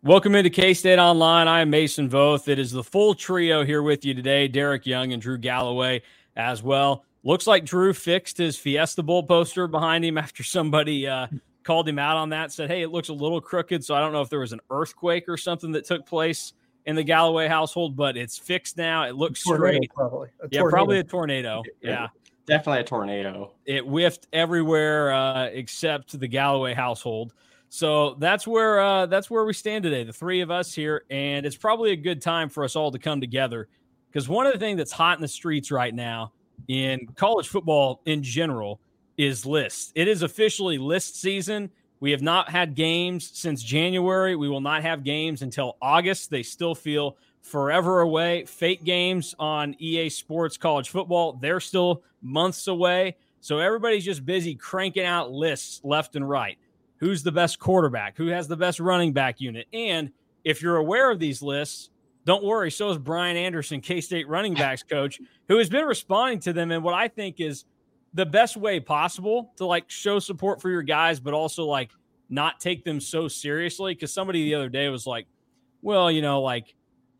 Welcome into K-State Online. I am Mason Voth. It is the full trio here with you today. Derek Young and Drew Galloway as well. Looks like Drew fixed his Fiesta Bowl poster behind him after somebody called him out on that. Said, hey, it looks a little crooked, so I don't know if there was an earthquake or something that took place in the Galloway household, but it's fixed now. It looks straight. Probably a tornado. Yeah. Definitely a tornado. It whiffed everywhere except the Galloway household. So that's where we stand today, the three of us here, and it's probably a good time for us all to come together because one of the things that's hot in the streets right now in college football in general is lists. It is officially list season. We have not had games since January. We will not have games until August. They still feel forever away. Fake games on EA Sports College Football, they're still months away. So everybody's just busy cranking out lists left and right. Who's the best quarterback? Who has the best running back unit? And if you're aware of these lists, don't worry. So is Brian Anderson, K-State running backs coach, who has been responding to them in what I think is the best way possible to like show support for your guys, but also like not take them so seriously. Because somebody the other day was like, well, like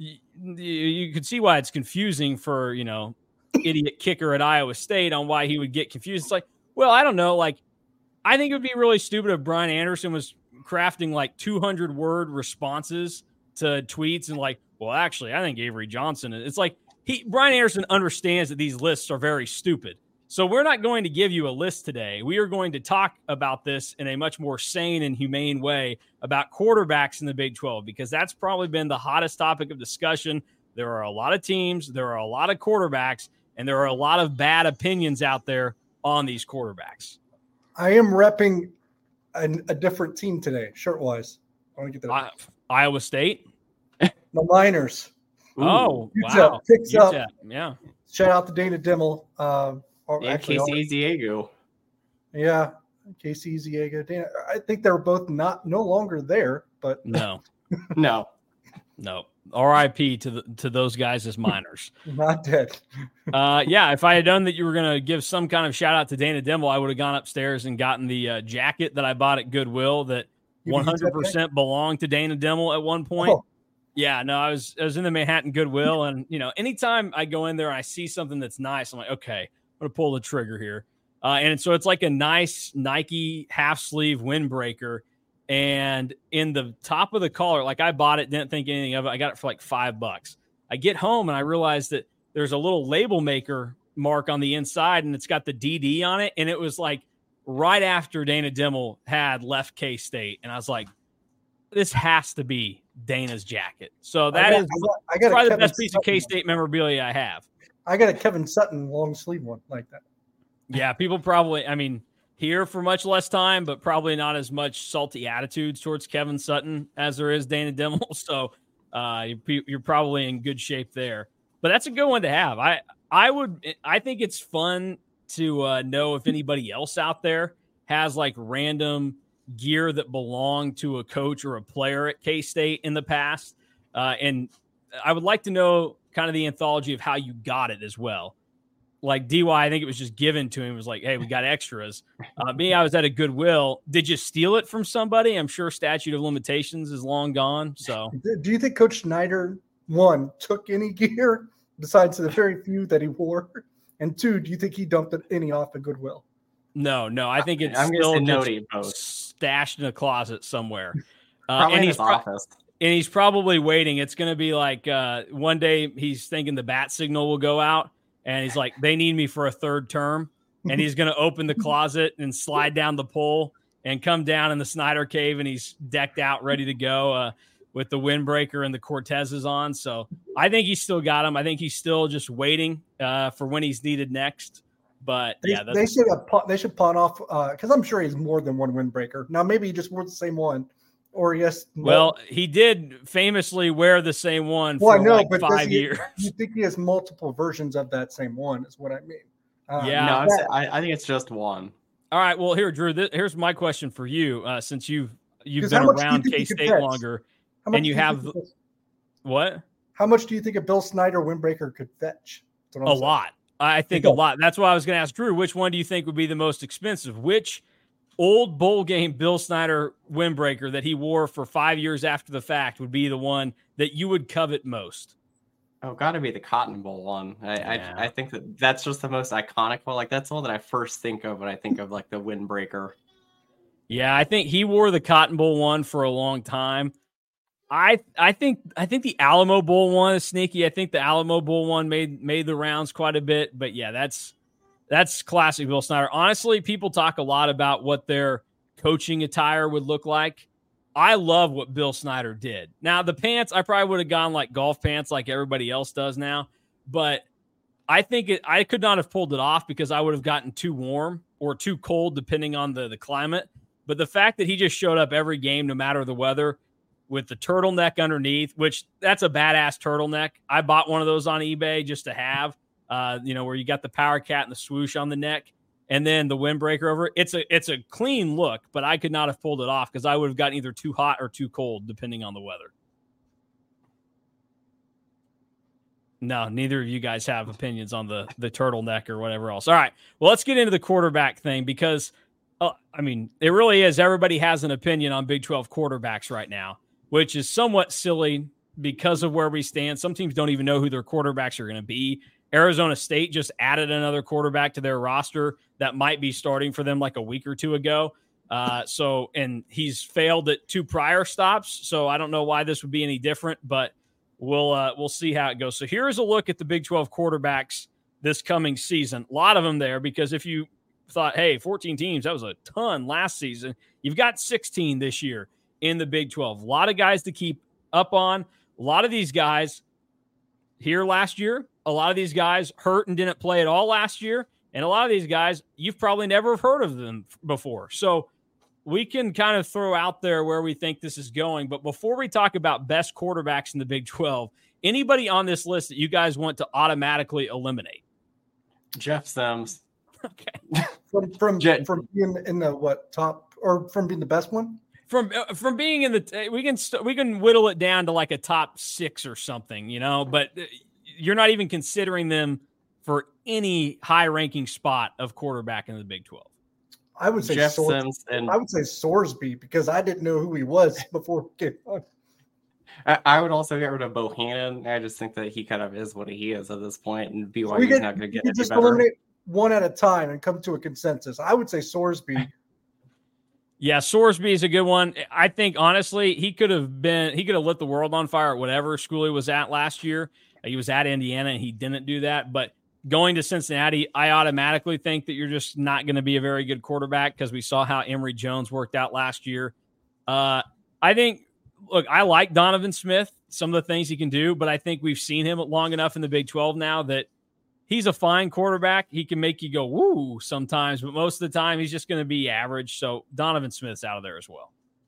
you could see why it's confusing for, idiot kicker at Iowa State on why he would get confused. It's like, well, I don't know. Like, I think it would be really stupid if Brian Anderson was crafting like 200-word responses to tweets and like, well, actually, I think Avery Johnson. It's like Brian Anderson understands that these lists are very stupid. So we're not going to give you a list today. We are going to talk about this in a much more sane and humane way about quarterbacks in the Big 12 because that's probably been the hottest topic of discussion. There are a lot of teams, there are a lot of quarterbacks, and there are a lot of bad opinions out there on these quarterbacks. I am repping a different team today, shirt-wise. I want to get that. Iowa State? The Miners. Oh, UTEP wow. picks up. Yeah. Shout out to Dana Dimmel. Casey Eziego. Yeah, Casey Eziego. Dana, I think they're both no longer there, but no. RIP to those guys as Miners. Not dead. If I had done that, you were going to give some kind of shout out to Dana Dimmel, I would have gone upstairs and gotten the jacket that I bought at Goodwill that 100% belonged to Dana Dimmel at one point. Oh. Yeah, no, I was in the Manhattan Goodwill, and anytime I go in there and I see something that's nice, I'm like, okay, I'm going to pull the trigger here. And so it's like a nice Nike half sleeve windbreaker. And in the top of the collar, like I bought it, didn't think anything of it. I got it for like $5. I get home and I realized that there's a little label maker mark on the inside and it's got the DD on it. And it was like right after Dana Dimmel had left K-State. And I was like, this has to be Dana's jacket. So that is probably the best piece of K-State memorabilia I have. I got a Kevin Sutton long sleeve one like that. Yeah, people probably, here for much less time, but probably not as much salty attitudes towards Kevin Sutton as there is Dana Dimmel. So you're probably in good shape there. But that's a good one to have. I think it's fun to know if anybody else out there has like random gear that belonged to a coach or a player at K-State in the past. And I would like to know kind of the anthology of how you got it as well. Like DY, I think it was just given to him. It was like, hey, we got extras. Me, I was at a Goodwill. Did you steal it from somebody? I'm sure statute of limitations is long gone. So do you think Coach Snyder, one, took any gear besides the very few that he wore? And two, do you think he dumped any off at Goodwill? No. I think it's still just stashed in a closet somewhere. Probably in his office. And he's probably waiting. It's going to be like one day he's thinking the bat signal will go out. And he's like, they need me for a third term. And he's going to open the closet and slide down the pole and come down in the Snyder Cave. And he's decked out, ready to go with the windbreaker and the Cortezes on. So I think he's still got him. I think he's still just waiting for when he's needed next. But they should pawn off because I'm sure he's more than one windbreaker. Now, maybe he just wore the same one. Or yes. Well, he did famously wear the same one for 5 years. You think he has multiple versions of that same one is what I mean. I think it's just one. All right. Well, here, Drew, here's my question for you. Since you've been around K-State longer and you have what? How much do you think a Bill Snyder windbreaker could fetch? A lot. I think a lot. That's why I was going to ask Drew, which one do you think would be the most expensive? Which old bowl game Bill Snyder windbreaker that he wore for 5 years after the fact would be the one that you would covet most? Oh, got to be the Cotton Bowl one. I think that's just the most iconic one. Like, that's the one that I first think of when I think of like the windbreaker. Yeah, I think he wore the Cotton Bowl one for a long time. I think the Alamo Bowl one is sneaky. I think the Alamo Bowl one made the rounds quite a bit. But yeah, that's classic Bill Snyder. Honestly, people talk a lot about what their coaching attire would look like. I love what Bill Snyder did. Now, the pants, I probably would have gone like golf pants like everybody else does now. But I think I could not have pulled it off because I would have gotten too warm or too cold depending on the climate. But the fact that he just showed up every game, no matter the weather, with the turtleneck underneath, which that's a badass turtleneck. I bought one of those on eBay just to have, where you got the power cat and the swoosh on the neck and then the windbreaker over it. It's a clean look, but I could not have pulled it off because I would have gotten either too hot or too cold depending on the weather. No, neither of you guys have opinions on the turtleneck or whatever else. All right. Well, let's get into the quarterback thing because, it really is. Everybody has an opinion on Big 12 quarterbacks right now, which is somewhat silly because of where we stand. Some teams don't even know who their quarterbacks are going to be. Arizona State just added another quarterback to their roster that might be starting for them like a week or two ago. And he's failed at 2 prior stops. So I don't know why this would be any different, but we'll see how it goes. So here's a look at the Big 12 quarterbacks this coming season. A lot of them there, because if you thought, hey, 14 teams, that was a ton last season. You've got 16 this year in the Big 12. A lot of guys to keep up on. A lot of these guys here last year, a lot of these guys hurt and didn't play at all last year. And a lot of these guys, you've probably never heard of them before. So we can kind of throw out there where we think this is going. But before we talk about best quarterbacks in the Big 12, anybody on this list that you guys want to automatically eliminate? Jeff Sims. Okay. From being in the top, or from being the best one? From being in the we can whittle it down to like a top 6 or something, but you're not even considering them for any high ranking spot of quarterback in the Big 12. I would say Jeff Sims, and I would say Sorsby because I didn't know who he was before he came on. I would also get rid of Bohannon. I just think that he kind of is what he is at this point, and BYU's not going to get any just better. Eliminate one at a time and come to a consensus. I would say Sorsby. Yeah, Sorsby is a good one. I think, honestly, he could have lit the world on fire at whatever school he was at last year. He was at Indiana, and he didn't do that. But going to Cincinnati, I automatically think that you're just not going to be a very good quarterback because we saw how Emory Jones worked out last year. I like Donovan Smith, some of the things he can do, but I think we've seen him long enough in the Big 12 now that he's a fine quarterback. He can make you go, woo, sometimes, but most of the time he's just going to be average. So Donovan Smith's out of there as well.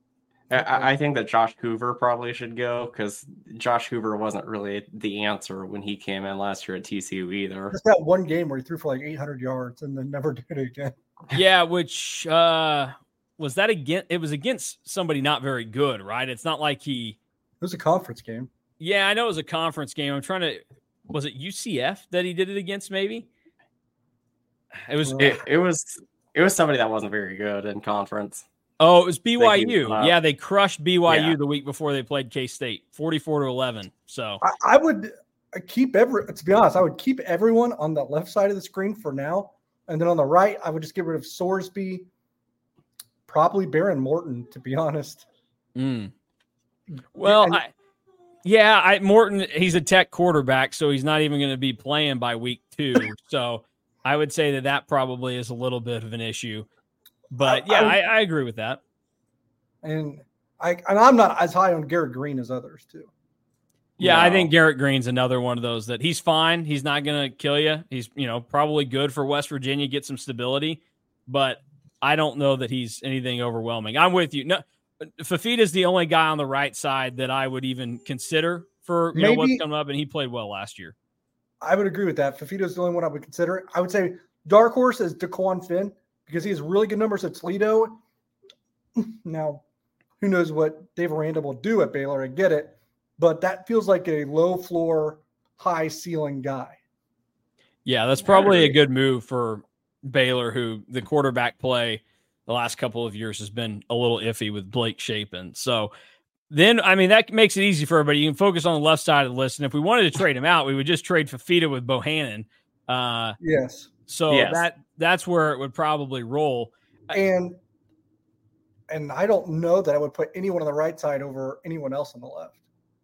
I think that Josh Hoover probably should go because Josh Hoover wasn't really the answer when he came in last year at TCU either. Just that one game where he threw for like 800 yards and then never did it again. Yeah, which was that against? It was against somebody not very good, right? It's not like it was a conference game. Yeah, I know it was a conference game. I'm trying to. Was it UCF that he did it against? Maybe it was somebody that wasn't very good in conference. Oh, it was BYU. Yeah, they crushed BYU the week before they played K-State, 44-11. So I would keep to be honest, I would keep everyone on the left side of the screen for now, and then on the right, I would just get rid of Sorsby, probably Baron Morton, to be honest. Well, Morton, he's a Tech quarterback, so he's not even going to be playing by week 2. So I would say that probably is a little bit of an issue. But I agree with that. And I'm not as high on Garrett Green as others too. Yeah, no. I think Garrett Green's another one of those that he's fine. He's not going to kill you. He's, probably good for West Virginia, get some stability, but I don't know that he's anything overwhelming. I'm with you. No, Fafita's the only guy on the right side that I would even consider for what's coming up, and he played well last year. I would agree with that. Fafita's the only one I would consider. I would say dark horse is DeQuan Finn because he has really good numbers at Toledo. Now, who knows what Dave Aranda will do at Baylor? I get it, but that feels like a low floor, high ceiling guy. Yeah, that's probably a good move for Baylor, who the quarterback play the last couple of years has been a little iffy with Blake Shapen. So then, I mean, that makes it easy for everybody. You can focus on the left side of the list. And if we wanted to trade him out, we would just trade Fifita with Bohannon. Yes. So Yes. that's where it would probably roll. And I don't know that I would put anyone on the right side over anyone else on the left.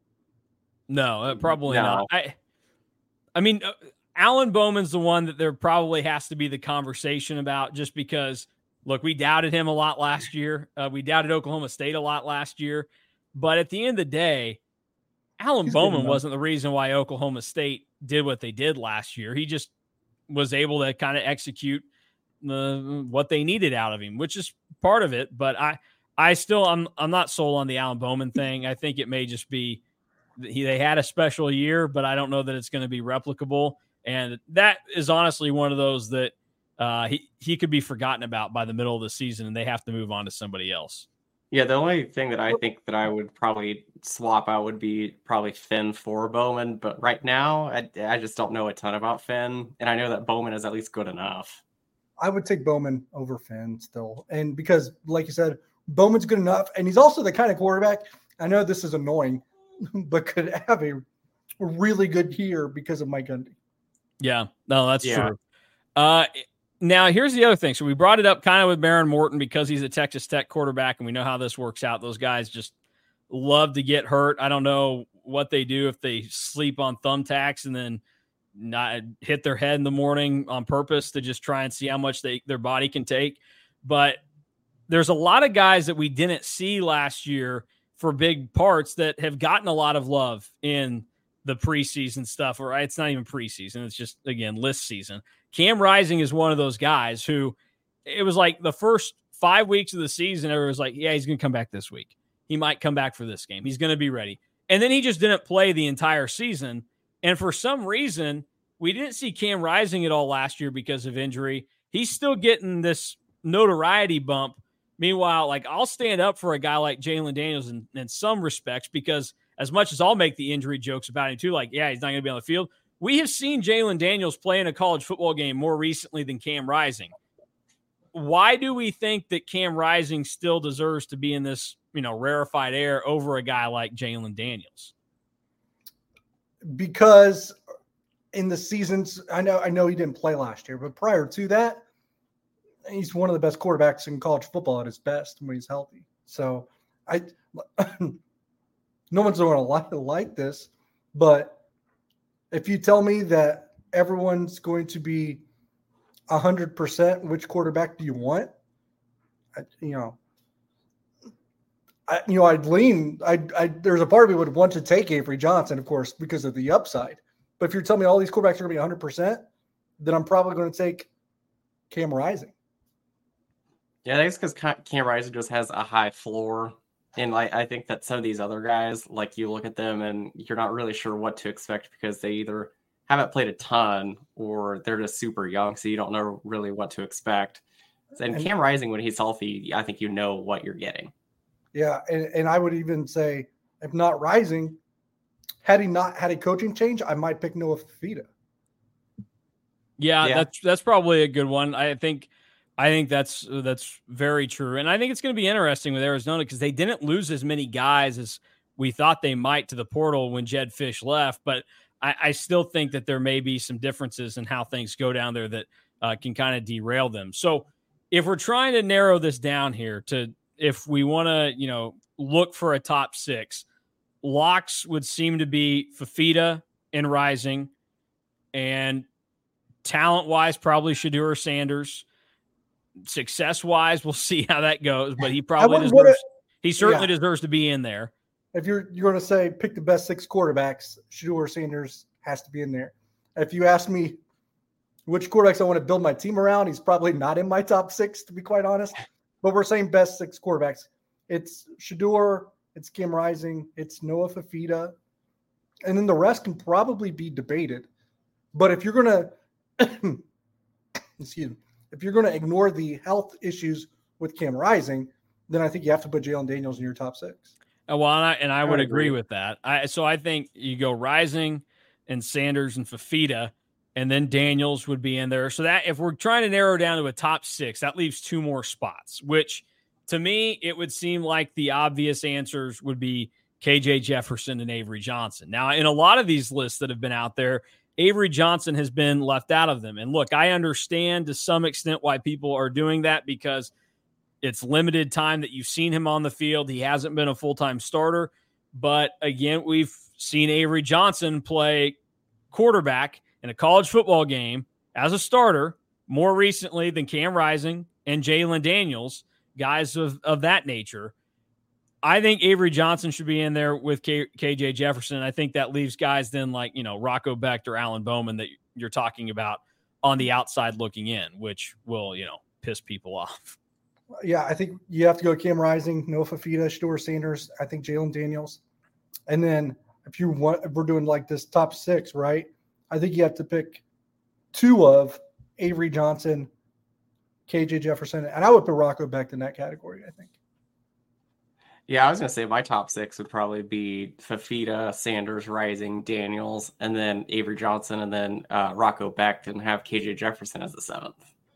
No, probably No. not. I mean, Alan Bowman's the one that there probably has to be the conversation about, just because, look, we doubted him a lot last year. We doubted Oklahoma State a lot last year. But at the end of the day, Alan Bowman wasn't the reason why Oklahoma State did what they did last year. He just was able to kind of execute what they needed out of him, which is part of it. But I'm not sold on the Alan Bowman thing. I think it may just be they had a special year, but I don't know that it's going to be replicable. And that is honestly one of those that he could be forgotten about by the middle of the season, and they have to move on to somebody else. Yeah, the only thing that I think that I would probably swap out would be probably Finn for Bowman. But right now, I just don't know a ton about Finn. And I know that Bowman is at least good enough. I would take Bowman over Finn still. And because, like you said, Bowman's good enough. And he's also the kind of quarterback, I know this is annoying, but could have a really good year because of Mike Gundy. Yeah, no, that's true. Now, here's the other thing. So we brought it up kind of with Behren Morton because he's a Texas Tech quarterback, and we know how this works out. Those guys just love to get hurt. I don't know what they do if they sleep on thumbtacks and then not hit their head in the morning on purpose to just try and see how much their body can take. But there's a lot of guys that we didn't see last year for big parts that have gotten a lot of love in the preseason stuff, or it's not even preseason. It's just, again, list season. Cam Rising is one of those guys who it was like the first 5 weeks of the season, everyone was like, yeah, he's going to come back this week. He might come back for this game. He's going to be ready. And then he just didn't play the entire season. And for some reason, we didn't see Cam Rising at all last year because of injury. He's still getting this notoriety bump. Meanwhile, like, I'll stand up for a guy like Jalen Daniels in some respects, because as much as I'll make the injury jokes about him too, like, yeah, he's not going to be on the field. We have seen Jalen Daniels play in a college football game more recently than Cam Rising. Why do we think that Cam Rising still deserves to be in this, rarefied air over a guy like Jalen Daniels? Because in the seasons, I know he didn't play last year, but prior to that, he's one of the best quarterbacks in college football at his best when he's healthy. So no one's going to like this, but if you tell me that everyone's going to be 100%, which quarterback do you want? I'd lean. There's a part of me would want to take Avery Johnson, of course, because of the upside. But if you're telling me all these quarterbacks are going to be 100%, then I'm probably going to take Cam Rising. Yeah, I think it's because Cam Rising just has a high floor. And I think that some of these other guys, like, you look at them and you're not really sure what to expect because they either haven't played a ton or they're just super young, so you don't know really what to expect. And Cam Rising, when he's healthy, I think you know what you're getting. Yeah, and I would even say, if not Rising, had he not had a coaching change, I might pick Noah Fifita. Yeah, that's probably a good one. I think that's very true. And I think it's going to be interesting with Arizona because they didn't lose as many guys as we thought they might to the portal when Jedd Fisch left. But I still think that there may be some differences in how things go down there that can kind of derail them. So if we're trying to narrow this down here to if we want to, look for a top six, locks would seem to be Fifita and Rising, and talent-wise, probably Shedeur Sanders. Success-wise, we'll see how that goes, but he probably deserves. He certainly deserves to be in there. If you're going to say pick the best six quarterbacks, Shedeur Sanders has to be in there. If you ask me which quarterbacks I want to build my team around, he's probably not in my top six, to be quite honest. But we're saying best six quarterbacks. It's Shedeur, it's Cam Rising, it's Noah Fifita, and then the rest can probably be debated. But if you're going to if you're going to ignore the health issues with Cam Rising, then I think you have to put Jalen Daniels in your top six. Well, I would agree with that. So I think you go Rising and Sanders and Fifita, and then Daniels would be in there. So that if we're trying to narrow down to a top 6, that leaves 2 more spots, which to me, it would seem like the obvious answers would be KJ Jefferson and Avery Johnson. Now, in a lot of these lists that have been out there, Avery Johnson has been left out of them. And look, I understand to some extent why people are doing that because it's limited time that you've seen him on the field. He hasn't been a full-time starter. But again, we've seen Avery Johnson play quarterback in a college football game as a starter more recently than Cam Rising and Jalen Daniels, guys of that nature. I think Avery Johnson should be in there with KJ Jefferson. I think that leaves guys then like, Rocco Becht or Alan Bowman that you're talking about on the outside looking in, which will, piss people off. Yeah, I think you have to go Cam Rising, Noah Fafita, Shedeur Sanders, I think Jalen Daniels. And then if we're doing like this top 6, right? I think you have to pick 2 of Avery Johnson, KJ Jefferson, and I would put Rocco Becht in that category, I think. Yeah, I was going to say my top 6 would probably be Fafita, Sanders, Rising, Daniels, and then Avery Johnson, and then Rocco Becht, and have KJ Jefferson as the 7th.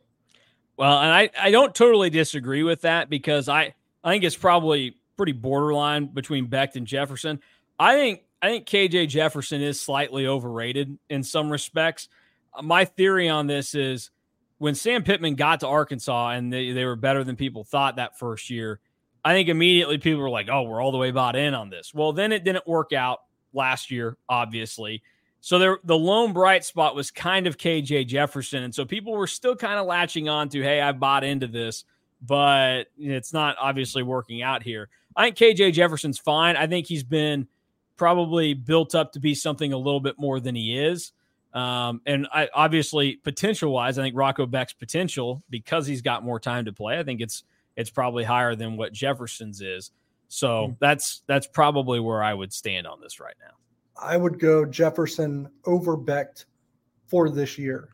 Well, and I don't totally disagree with that because I think it's probably pretty borderline between Becht and Jefferson. I think KJ Jefferson is slightly overrated in some respects. My theory on this is when Sam Pittman got to Arkansas and they were better than people thought that first year, I think immediately people were like, oh, we're all the way bought in on this. Well, then it didn't work out last year, obviously. So the lone bright spot was kind of KJ Jefferson. And so people were still kind of latching on to, hey, I bought into this, but it's not obviously working out here. I think KJ Jefferson's fine. I think he's been probably built up to be something a little bit more than he is. And obviously, potential-wise, I think Rocco Becht's potential, because he's got more time to play, I think it's probably higher than what Jefferson's is. So that's probably where I would stand on this right now. I would go Jefferson over Becht for this year.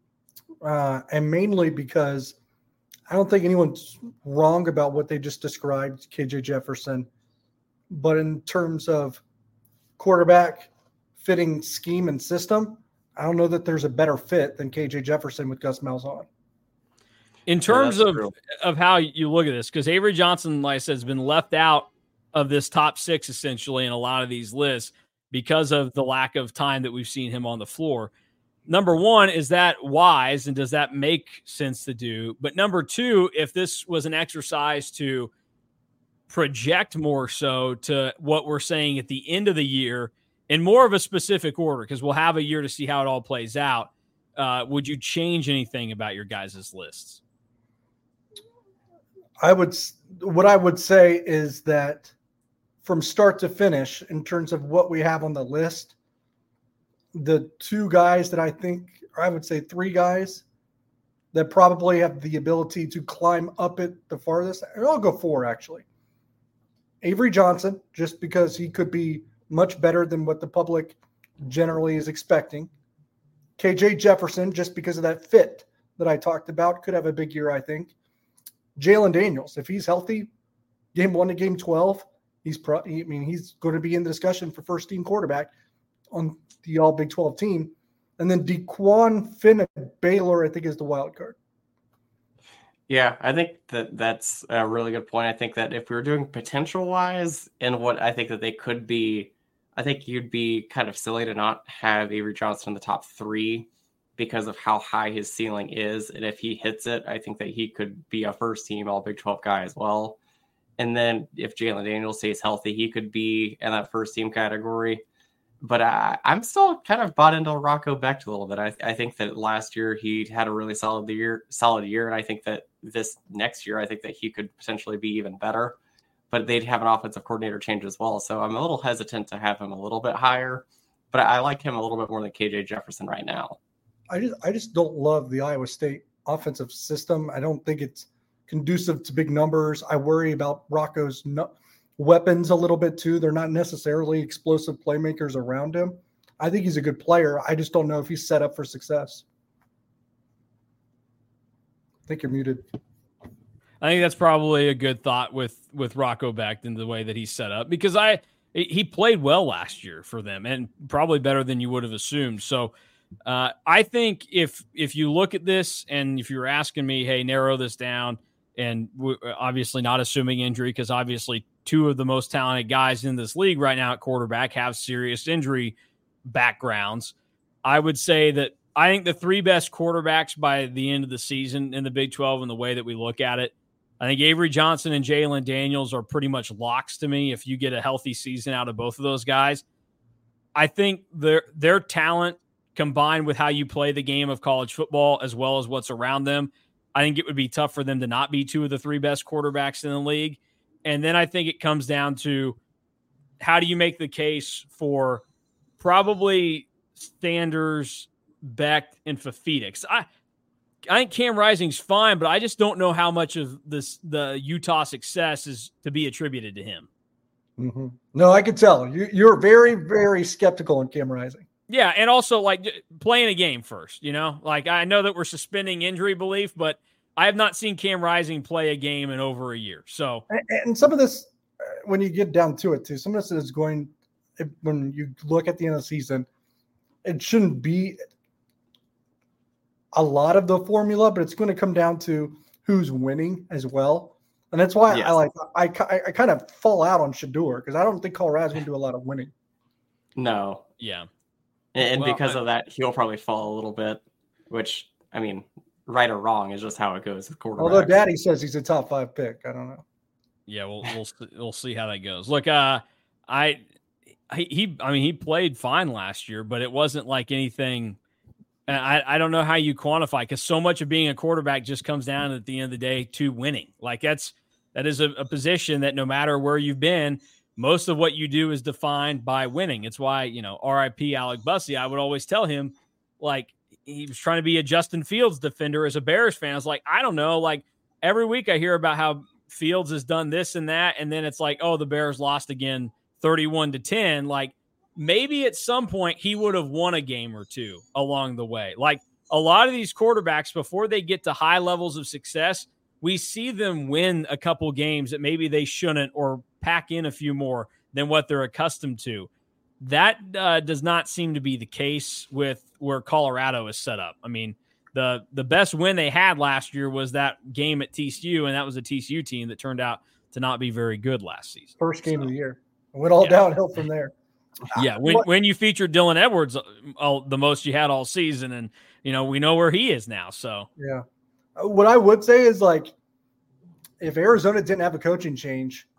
And mainly because I don't think anyone's wrong about what they just described, KJ Jefferson. But in terms of quarterback fitting scheme and system, I don't know that there's a better fit than KJ Jefferson with Gus Malzahn. In terms of how you look at this, because Avery Johnson, like I said, has been left out of this top 6 essentially in a lot of these lists because of the lack of time that we've seen him on the floor. Number one, is that wise and does that make sense to do? But number 2, if this was an exercise to project more so to what we're saying at the end of the year in more of a specific order, because we'll have a year to see how it all plays out, would you change anything about your guys' lists? What I would say is that from start to finish, in terms of what we have on the list, the 2 guys that I think, or I would say 3 guys that probably have the ability to climb up it the farthest, and I'll go 4 actually. Avery Johnson, just because he could be much better than what the public generally is expecting. KJ Jefferson, just because of that fit that I talked about, could have a big year, I think. Jalen Daniels, if he's healthy, game 1 to game 12, he's going to be in the discussion for first team quarterback on the all Big 12 team. And then DeQuan Finn at Baylor, I think, is the wild card. Yeah, I think that's a really good point. I think that if we were doing potential wise and what I think that they could be, I think you'd be kind of silly to not have Avery Johnson in the top 3 because of how high his ceiling is. And if he hits it, I think that he could be a first team all Big 12 guy as well. And then if Jalen Daniels stays healthy, he could be in that first team category. But I'm still kind of bought into Rocco Becht a little bit. I think that last year he had a really solid year. And I think that this next year, I think that he could potentially be even better. But they'd have an offensive coordinator change as well. So I'm a little hesitant to have him a little bit higher. But I like him a little bit more than KJ Jefferson right now. I just don't love the Iowa State offensive system. I don't think it's conducive to big numbers. I worry about Rocco's weapons a little bit too. They're not necessarily explosive playmakers around him. I think he's a good player. I just don't know if he's set up for success. I think you're muted. I think that's probably a good thought with Rocco Becht and the way that he's set up, because he played well last year for them and probably better than you would have assumed. So I think if you look at this and if you're asking me, hey, narrow this down, and obviously not assuming injury, because obviously two of the most talented guys in this league right now at quarterback have serious injury backgrounds. I would say that I think the three best quarterbacks by the end of the season in the Big 12 and the way that we look at it, I think Avery Johnson and Jalen Daniels are pretty much locks to me if you get a healthy season out of both of those guys. I think their talent combined with how you play the game of college football as well as what's around them, I think it would be tough for them to not be two of the three best quarterbacks in the league. And then I think it comes down to how do you make the case for probably Sanders, Beck, and Fafita. I think Cam Rising's fine, but I just don't know how much of the Utah success is to be attributed to him. Mm-hmm. No, I could tell. You're very, very skeptical on Cam Rising. Yeah, and also like playing a game first, Like I know that we're suspending injury belief, but I have not seen Cam Rising play a game in over a year. So, and some of this, when you get down to it too, some of this is going, when you look at the end of the season, it shouldn't be a lot of the formula, but it's going to come down to who's winning as well. And that's why I kind of fall out on Shedeur, because I don't think Colorado's going to do a lot of winning. No. Yeah. And because of that, he'll probably fall a little bit, which, I mean, right or wrong is just how it goes with quarterbacks. Although Daddy says he's a top 5 pick. I don't know. Yeah, we'll see how that goes. Look, he played fine last year, but it wasn't like anything. I don't know how you quantify, because so much of being a quarterback just comes down at the end of the day to winning. Like that is a position that no matter where you've been, most of what you do is defined by winning. It's why, RIP Alec Bussey, I would always tell him, like, he was trying to be a Justin Fields defender as a Bears fan. I was like, I don't know. Like, every week I hear about how Fields has done this and that, and then it's like, oh, the Bears lost again 31-10. Like, maybe at some point he would have won a game or two along the way. Like, a lot of these quarterbacks, before they get to high levels of success, we see them win a couple games that maybe they shouldn't, or pack in a few more than what they're accustomed to. That does not seem to be the case with where Colorado is set up. I mean, the best win they had last year was that game at TCU, and that was a TCU team that turned out to not be very good last season. First game of the year. It went all downhill from there. Yeah, when you featured Dylan Edwards the most you had all season, and we know where he is now. So yeah, what I would say is, like, if Arizona didn't have a coaching change,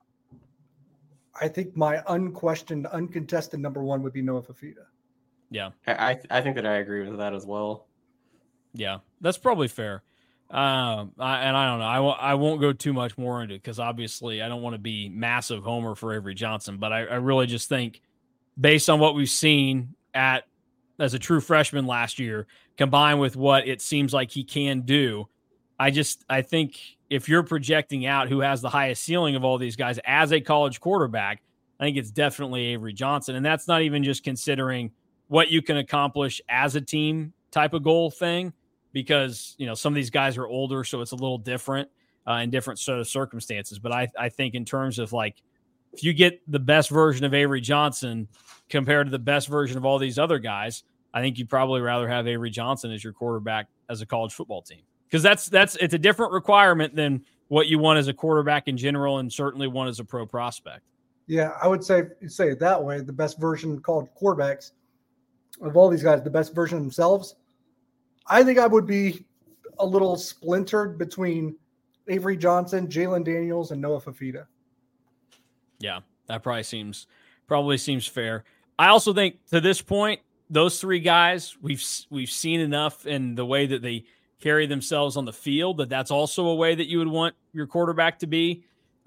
I think my unquestioned, uncontested number one would be Noah Fafita. Yeah, I think that I agree with that as well. Yeah, that's probably fair. I don't know. I won't go too much more into it, because obviously I don't want to be massive homer for Avery Johnson, but I really just think, based on what we've seen as a true freshman last year, combined with what it seems like he can do, I think if you're projecting out who has the highest ceiling of all these guys as a college quarterback, I think it's definitely Avery Johnson. And that's not even just considering what you can accomplish as a team type of goal thing, because, some of these guys are older, so it's a little different in different sort of circumstances. But I think in terms of, like, if you get the best version of Avery Johnson compared to the best version of all these other guys, I think you'd probably rather have Avery Johnson as your quarterback as a college football team. Because it's a different requirement than what you want as a quarterback in general, and certainly one as a pro prospect. Yeah, I would say it that way. The best version of college quarterbacks of all these guys, the best version of themselves. I think I would be a little splintered between Avery Johnson, Jalen Daniels, and Noah Fafita. Yeah, that probably seems fair. I also think to this point, those three guys, we've seen enough in the way that they carry themselves on the field that's also a way that you would want your quarterback to be.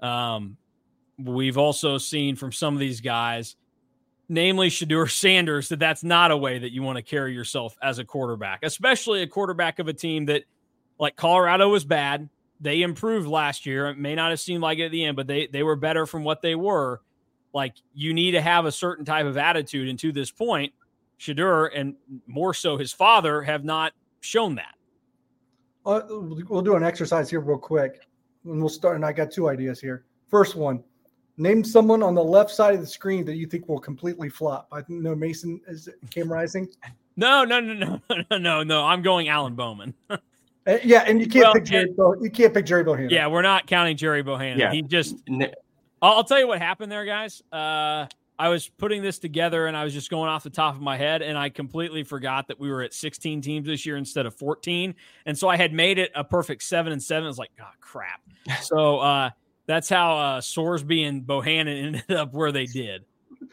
We've also seen from some of these guys, namely Shedeur Sanders, that's not a way that you want to carry yourself as a quarterback, especially a quarterback of a team that, like, Colorado was bad. They improved last year. It may not have seemed like it at the end, but they were better from what they were. Like, you need to have a certain type of attitude. And to this point, Shedeur, and more so his father, have not shown that. We'll do an exercise here real quick, and we'll start. And I got two ideas here. First one, name someone on the left side of the screen that you think will completely flop. I know Mason is Cam Rising. No. I'm going Alan Bowman. Yeah, and you can't pick Jerry Bohannon. Yeah, we're not counting Jerry Bohannon. Yeah. He just. I'll tell you what happened there, guys. I was putting this together, and I was just going off the top of my head, and I completely forgot that we were at 16 teams this year instead of 14, and so I had made it a perfect 7-7. I was like, oh crap! So that's how Sorsby and Bohannon ended up where they did.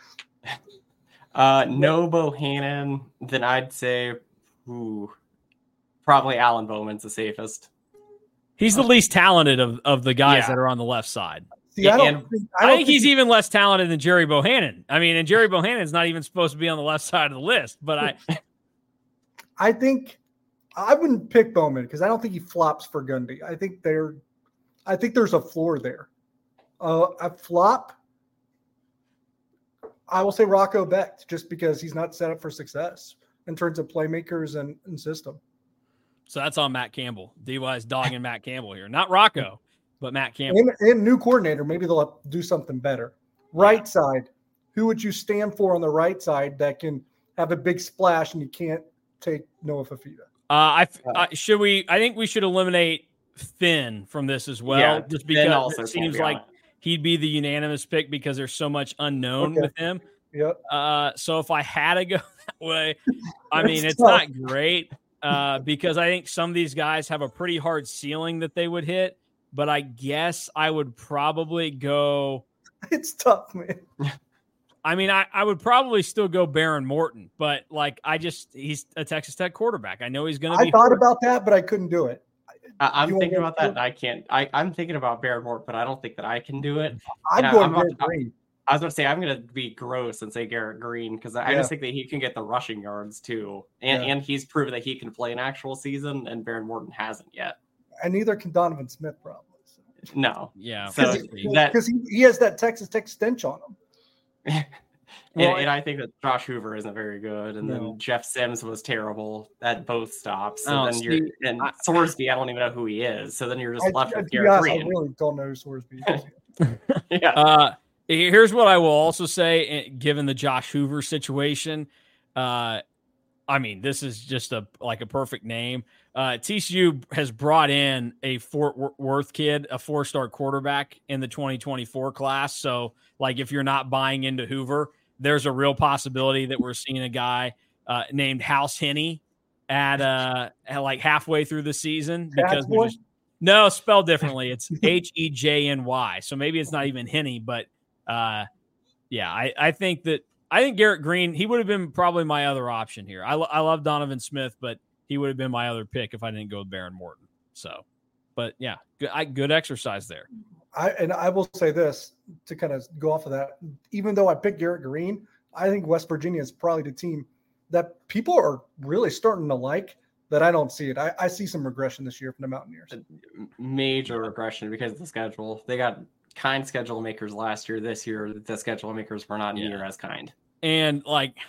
No Bohannon, then I'd say, probably Alan Bowman's the safest. He's the least talented of the guys that are on the left side. See, I think he's even less talented than Jerry Bohannon. I mean, and Jerry Bohannon's not even supposed to be on the left side of the list. But I think I wouldn't pick Bowman because I don't think he flops for Gundy. I think there's a floor there. A flop, I will say Rocco Becht, just because he's not set up for success in terms of playmakers and system. So that's on Matt Campbell. DY's dogging Matt Campbell here. Not Rocco, but Matt Campbell. And new coordinator, maybe they'll do something better. Right side, who would you stand for on the right side that can have a big splash and you can't take Noah Fifita? I think we should eliminate Finn from this as well, just because it seems like he'd be the unanimous pick because there's so much unknown with him. Yep. So if I had to go that way, I mean, it's not great because I think some of these guys have a pretty hard ceiling that they would hit, but I guess I would probably go. It's tough, man. I mean, I would probably still go Baron Morton, but he's a Texas Tech quarterback. I know he's going to be. I thought about that, but I couldn't do it. I'm thinking about that, and I can't. I'm thinking about Baron Morton, but I don't think that I can do it. I'm going Garrett Green. I was going to say I'm going to be gross and say Garrett Green because I just think that he can get the rushing yards too, and he's proven that he can play an actual season, and Baron Morton hasn't yet. And neither can Donovan Smith, probably. So. No. Yeah. Because he has that Texas Tech stench on him. And I think that Josh Hoover isn't very good, and then Jeff Sims was terrible at both stops. So then Sorsby, I don't even know who he is. So then you're just left with Garrett Green. I really don't know who Sorsby is. Yeah. Here's what I will also say, given the Josh Hoover situation. I mean, this is just a perfect name. TCU has brought in a Fort Worth kid, a 4-star quarterback in the 2024 class. So, if you're not buying into Hoover, there's a real possibility that we're seeing a guy named House Henney at halfway through the season because no, spelled differently. It's Hejny. So maybe it's not even Henney, but I think Garrett Green, he would have been probably my other option here. I love Donovan Smith, but he would have been my other pick if I didn't go with Baron Morton. So, but yeah, good exercise there. I will say this to kind of go off of that. Even though I picked Garrett Green, I think West Virginia is probably the team that people are really starting to like. That I don't see it. I see some regression this year from the Mountaineers. Major regression because of the schedule. They got kind schedule makers last year. This year, the schedule makers were not near as kind. And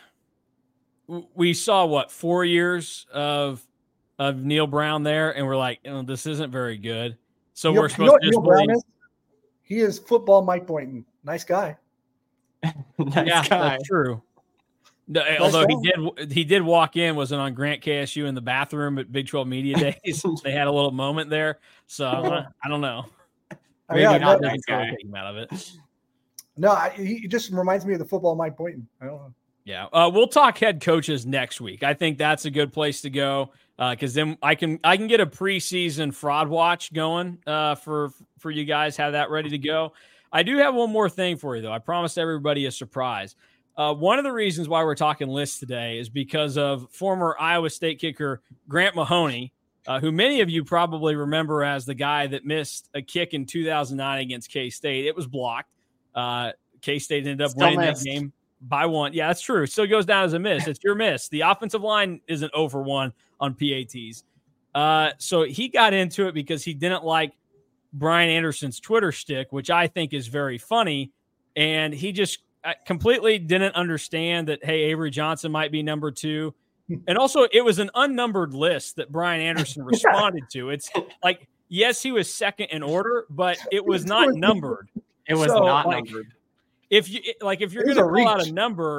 we saw 4 years of Neil Brown there, and we're like, this isn't very good. So we're supposed to just believe. He is football Mike Boynton. Nice guy. Nice guy. That's true. Although he did walk in, wasn't on Grant KSU in the bathroom at Big 12 Media Days. They had a little moment there. So I don't know. Maybe not nice guy. Out of it. No, he just reminds me of the football Mike Boynton. I don't know. Yeah. We'll talk head coaches next week. I think that's a good place to go. Because then I can get a preseason fraud watch going for you guys, have that ready to go. I do have one more thing for you, though. I promised everybody a surprise. One of the reasons why we're talking lists today is because of former Iowa State kicker Grant Mahoney, who many of you probably remember as the guy that missed a kick in 2009 against K-State. It was blocked. K-State ended up winning that game by 1. Yeah, that's true. It still goes down as a miss. It's your miss. The offensive line isn't over 1 on PATs. So he got into it because he didn't like Brian Anderson's Twitter shtick, which I think is very funny. And he just completely didn't understand that, hey, Avery Johnson might be number 2. And also it was an unnumbered list that Brian Anderson responded to. It's yes, he was second in order, but it was not numbered. It was not numbered. If you're going to call out a number,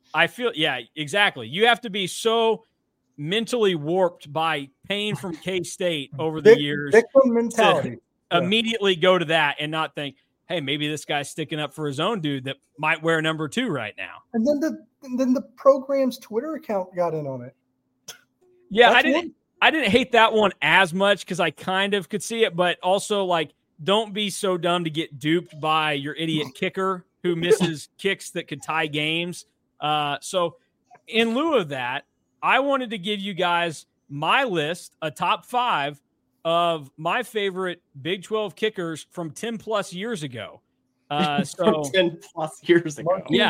I feel, yeah, exactly. You have to be so mentally warped by pain from K-State over the years. Victim mentality. Immediately go to that and not think, hey, maybe this guy's sticking up for his own dude that might wear number 2 right now. And then the program's Twitter account got in on it. Yeah, I didn't hate that one as much because I kind of could see it, but also like, don't be so dumb to get duped by your idiot kicker who misses kicks that could tie games. So in lieu of that, I wanted to give you guys my list, a top 5 of my favorite Big 12 kickers from 10 plus years ago. So 10 plus years ago. Yeah.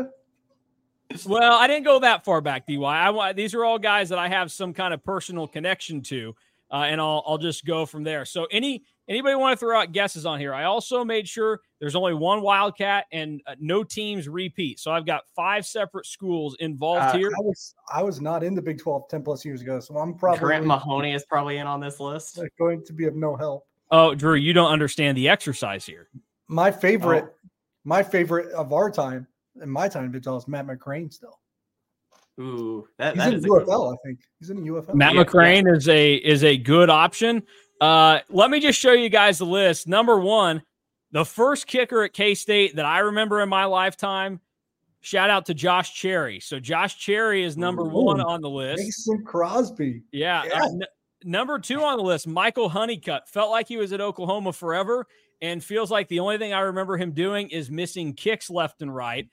Well, I didn't go that far back, DY. These are all guys that I have some kind of personal connection to, and I'll just go from there. So anybody want to throw out guesses on here? I also made sure there's only one Wildcat and no teams repeat. So I've got 5 separate schools involved here. I was not in the Big 12 10 plus years ago, so I'm probably Grant Mahoney is probably in on this list. Going to be of no help. Oh, Drew, you don't understand the exercise here. My favorite of our time, in my time in Big 12, is Matt McCrane still. Ooh, he's in UFL, I think. He's in the UFL. Matt McCrane is a good option. Let me just show you guys the list. Number 1, the first kicker at K-State that I remember in my lifetime. Shout out to Josh Cherry. So Josh Cherry is number 1 on the list. Mason Crosby. Yeah. Number 2 on the list, Michael Honeycutt. Felt like he was at Oklahoma forever and feels like the only thing I remember him doing is missing kicks left and right.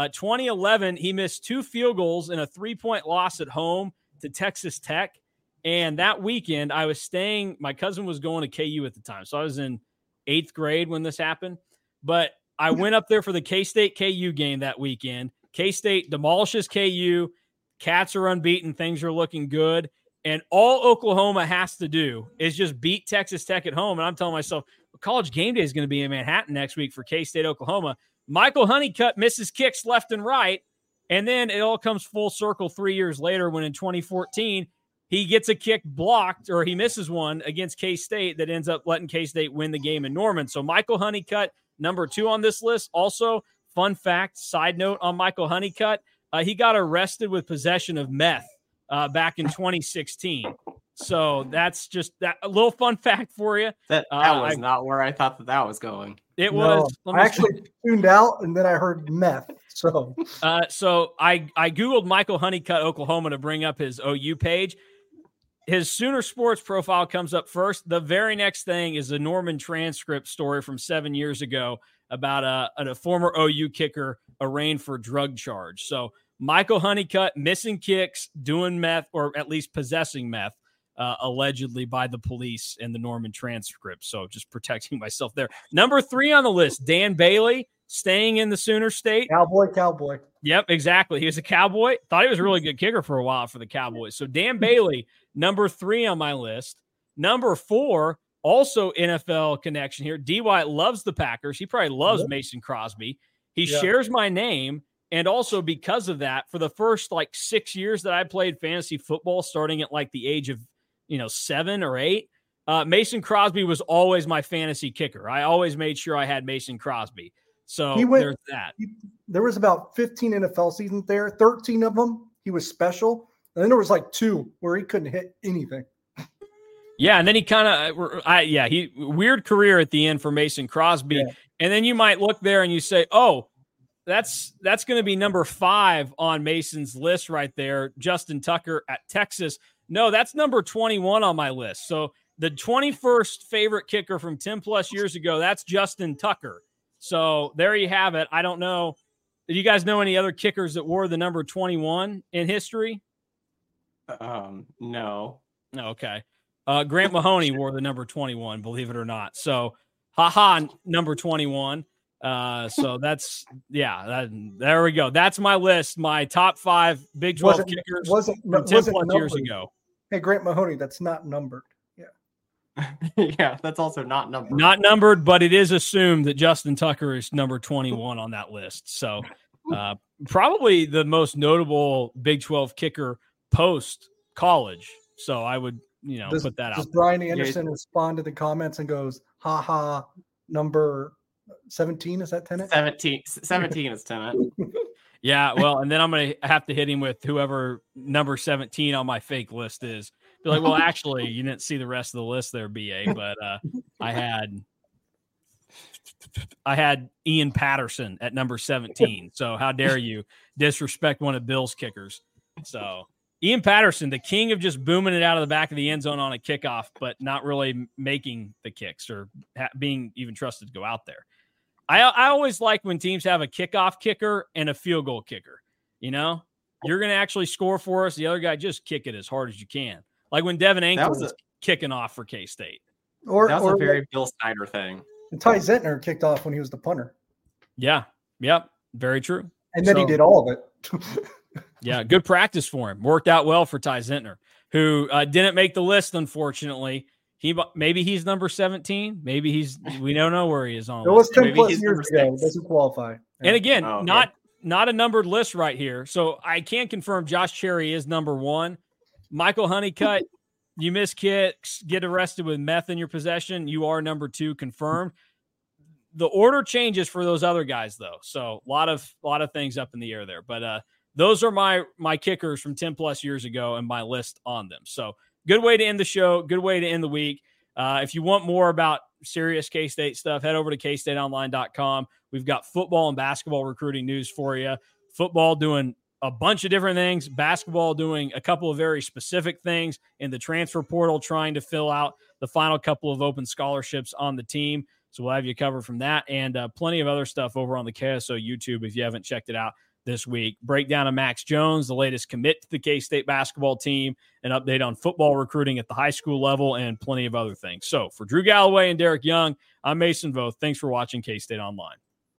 2011, he missed 2 field goals in a 3-point loss at home to Texas Tech. And that weekend, I was staying, my cousin was going to KU at the time. So I was in 8th grade when this happened. But I went up there for the K-State KU game that weekend. K-State demolishes KU. Cats are unbeaten. Things are looking good. And all Oklahoma has to do is just beat Texas Tech at home. And I'm telling myself, College Game Day is going to be in Manhattan next week for K-State, Oklahoma. Michael Honeycutt misses kicks left and right. And then it all comes full circle 3 years later when in 2014, he gets a kick blocked or he misses one against K-State that ends up letting K-State win the game in Norman. So Michael Honeycutt, number 2 on this list. Also, fun fact, side note on Michael Honeycutt, he got arrested with possession of meth back in 2016. So that's just that a little fun fact for you. That was not where I thought that was going. It was. I actually tuned out and then I heard meth. So I Googled Michael Honeycutt, Oklahoma to bring up his OU page. His Sooner Sports profile comes up first. The very next thing is a Norman transcript story from 7 years ago about a former OU kicker arraigned for drug charge. So Michael Honeycutt missing kicks, doing meth, or at least possessing meth, allegedly by the police in the Norman transcript. So just protecting myself there. Number 3 on the list, Dan Bailey, staying in the Sooner State. Cowboy. Yep, exactly. He was a Cowboy. Thought he was a really good kicker for a while for the Cowboys. So Dan Bailey, number 3 on my list. Number 4, also NFL connection here. D.Y. loves the Packers. He probably loves Mason Crosby. He shares my name. And also because of that, for the first 6 years that I played fantasy football, starting at the age of 7 or 8, Mason Crosby was always my fantasy kicker. I always made sure I had Mason Crosby. So there's that. There was about 15 NFL seasons there. 13 of them, he was special. And then there was 2 where he couldn't hit anything. Yeah, and then he kind of, weird career at the end for Mason Crosby. Yeah. And then you might look there and you say, oh, that's going to be number 5 on Mason's list right there, Justin Tucker at Texas. No, that's number 21 on my list. So the 21st favorite kicker from 10 plus years ago, that's Justin Tucker. So there you have it. I don't know. Do you guys know any other kickers that wore the number 21 in history? No. Okay. Grant Mahoney wore the number 21, believe it or not. So, number 21. So that's, there we go. That's my list. My top 5 Big 12 kickers from 10 plus years ago. Hey, Grant Mahoney, that's not numbered. Yeah, that's also not numbered. Not numbered, but it is assumed that Justin Tucker is number 21 on that list. So probably the most notable Big 12 kicker post-college. So I would, put that out. Does Brian Anderson respond to the comments and goes, number 17? Is that Tennant? 17 is Tennant. Yeah, well, and then I'm going to have to hit him with whoever number 17 on my fake list is. Be like, well, actually, you didn't see the rest of the list there, BA, but I had Ian Patterson at number 17. So how dare you disrespect one of Bill's kickers? So Ian Patterson, the king of just booming it out of the back of the end zone on a kickoff, but not really making the kicks or being even trusted to go out there. I always like when teams have a kickoff kicker and a field goal kicker. You know, you're going to actually score for us. The other guy, just kick it as hard as you can. Like when Devin Ankle was kicking off for K-State. That was a very Bill Snyder thing. And Ty Zentner kicked off when he was the punter. Yeah. Yep. Very true. And then he did all of it. Yeah. Good practice for him. Worked out well for Ty Zentner, who didn't make the list, unfortunately. Maybe he's number 17. Maybe we don't know where he is on. It was 10 plus years ago. It doesn't qualify. And again, not a numbered list right here. So I can confirm Josh Cherry is number 1. Michael Honeycutt, you miss kicks, get arrested with meth in your possession. You are number 2 confirmed. The order changes for those other guys though. So a lot of things up in the air there, but those are my kickers from 10 plus years ago and my list on them. So good way to end the show. Good way to end the week. If you want more about serious K-State stuff, head over to kstateonline.com. We've got football and basketball recruiting news for you. Football doing a bunch of different things. Basketball doing a couple of very specific things in the transfer portal, trying to fill out the final couple of open scholarships on the team. So we'll have you covered from that and plenty of other stuff over on the KSO YouTube if you haven't checked it out this week. Breakdown of Max Jones, the latest commit to the K-State basketball team, an update on football recruiting at the high school level, and plenty of other things. So for Drew Galloway and Derek Young, I'm Mason Voth. Thanks for watching K-State Online.